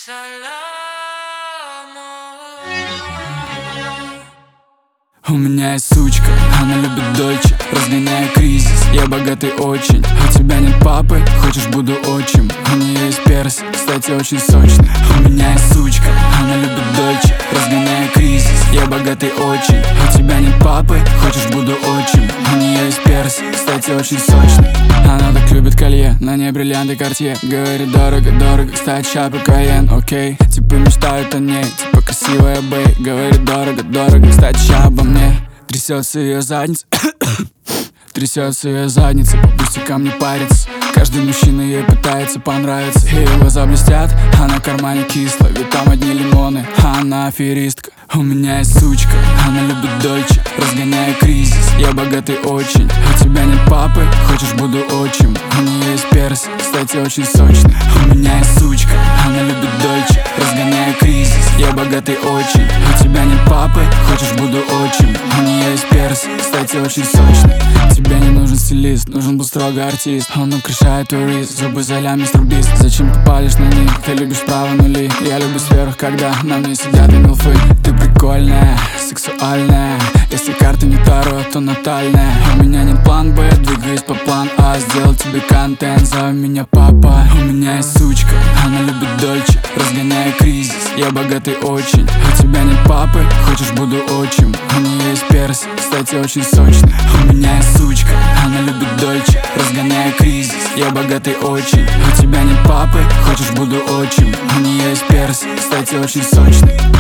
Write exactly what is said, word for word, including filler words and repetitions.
У меня есть сучка, она любит дольче, разгоняя кризис. Я богатый очень, у тебя нет папы, хочешь буду отчим. У нее есть перси, кстати очень сочный. У меня есть сучка, она любит дольче, разгоняя кризис. Я богатый очень, у тебя нет папы, хочешь буду отчим. У нее есть перси, кстати очень сочный. Она так любит колье, на ней бриллианты Картье. Говорит дорого, дорого, кстати шапы Кайен, окей. Типа мечтают о ней, типа красивая бэй. Говорит дорого, дорого, кстати ща обо мне. Трясется ее задница, трясется ее задница, по пустякам не парится. Каждый мужчина ей пытается понравиться. Ее глаза блестят, а на кармане кисло, ведь там одни лимоны, а она аферистка. У меня есть сучка, она любит дольче, разгоняя кризис. Я богатый очень, у тебя нет папы, хочешь буду отчим. У нее есть перси, кстати очень сочный. У меня есть сучка, она любит дольче, разгоняя кризис. Я богатый очень, у тебя нет папы, хочешь буду отчим. У нее есть перси, кстати очень сочный. Тебе не нужен стилист, нужен был строго артист. Он украшает твой рис, зубы за мистер Бист. Зачем ты палишь на них, ты любишь право нули. Я люблю сверх, когда на мне сидят и милфы. Ты прикольная, сексуальная. Если карта не Таро, то натальная. У меня нет план Б, двигаюсь по план А. Сделал тебе контент, зови меня папа. У меня есть сучка, она любит дольче, разгоняя кризис. Я богатый очень, у тебя нет папы, хочешь буду отчим. У нее есть перси, кстати очень сочный. У меня есть сучка, она любит дольче, разгоняя кризис. Я богатый очень, у тебя нет папы, хочешь буду отчим. У нее есть перси, кстати очень сочный.